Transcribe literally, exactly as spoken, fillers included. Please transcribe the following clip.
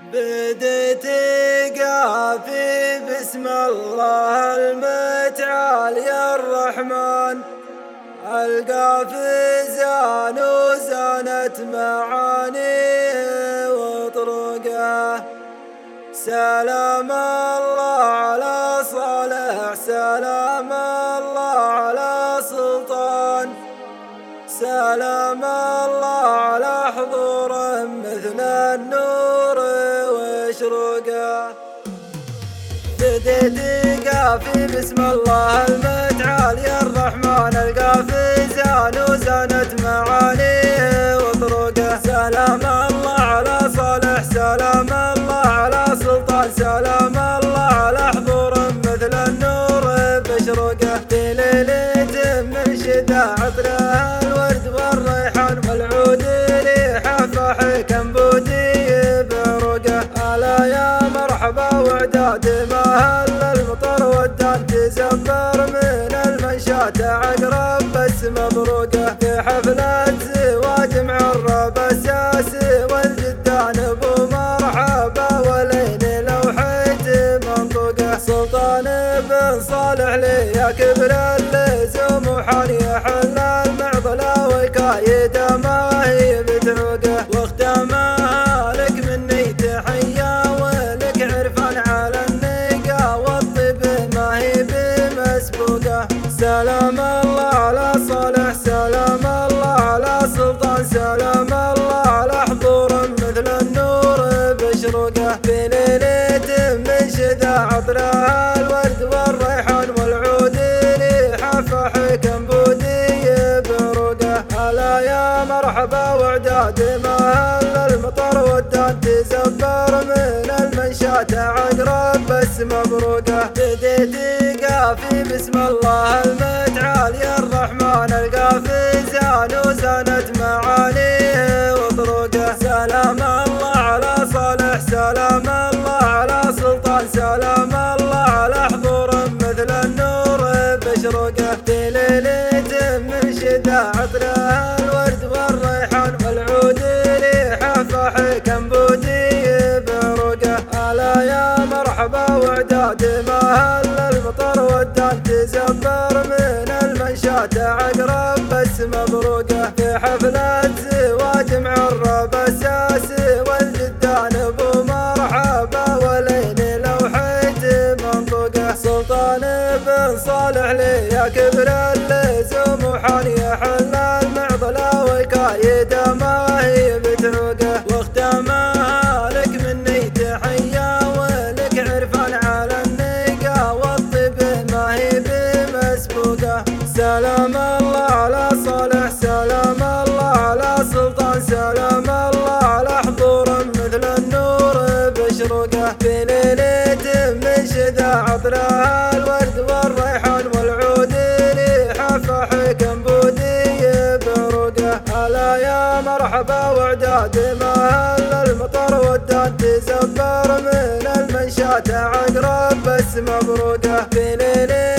بديت قافي بسم الله المتعال يا الرحمن. القافي زان وزانت معاني وطرقه. سلام الله على صالح، سلام الله على سلطان، سلام الله على حضوره مثل النور واشرقه. بديت قافي بسم الله المتعال يا الرحمن. القافي زان وزانت معانيه وطرقه. سلام الله على صالح، سلام الله على سلطان، سلام الله على حضوره مثل النور بشرقه. في ليلة مرشدة عطرها الورد والريحان والعود ريحه فحكم بودي بعرقه. ألا يا مرحبا وعداد مهل المطر والدان، تزفر من المنشات عقرب بس مبروقه. في حفلة زواج معرب الساسي والجدان ابو مرحبا ولين لوحيت منطقه. سلطان بن صالح لي يا كبر اللزوم وحال يحل المعضله وكايده ما هي بتعوقه. واختمها لك مني تحيه ولك عرفان على النقا والطيب ما هي بمسبوقه. سلام الله على صالح، سلام الله على سلطان، سلام الله على حضور مثل النور بشرقه. في ليلة منشدة عطرها الورد والريحان والعود ريحه فحكم بودي بعرقه. ألا يا مرحبا وعداد مهل المطر والدان، تزفر من المنشات عقرب بس مبروقه. بديت قافي بسم الله المتعال يا الرحمن. القافي زان وزانت معانيه وطرقه. سلام الله على صالح، سلام الله على سلطان، سلام الله على حضوره مثل النور بشرقه. في ليلة مرشدة عطرها الورد والريحان والعود ريحه فحكم بودي بعرقه. ألا يا مرحبا وعداد مهل المطر والدان، تزفر من المنشات عقرب بس مبروقه. في حفلة زواج معرب الساسي والجدان ابو مرحبا ولين لوحيت منطقه. سلطان بن صالح لي يا كبر اللزوم وحال يحل المعضله وكايده ما هي بتعوقه. واختمها لك مني تحيه ولك عرفان على النقا والطيب ما هي بمسبوقه. سلام الله على صالح، سلام الله على سلطان، سلام الله على حضوره مثل النور بشرقه. في ليلة منشدة عطرها الورد والريحان والعود ريحه فحكم بودي بعرقه. ألا يا مرحبا وعداد مهل المطر والدان، تزفر من المنشات عقرب بس مبروقه. في ليلة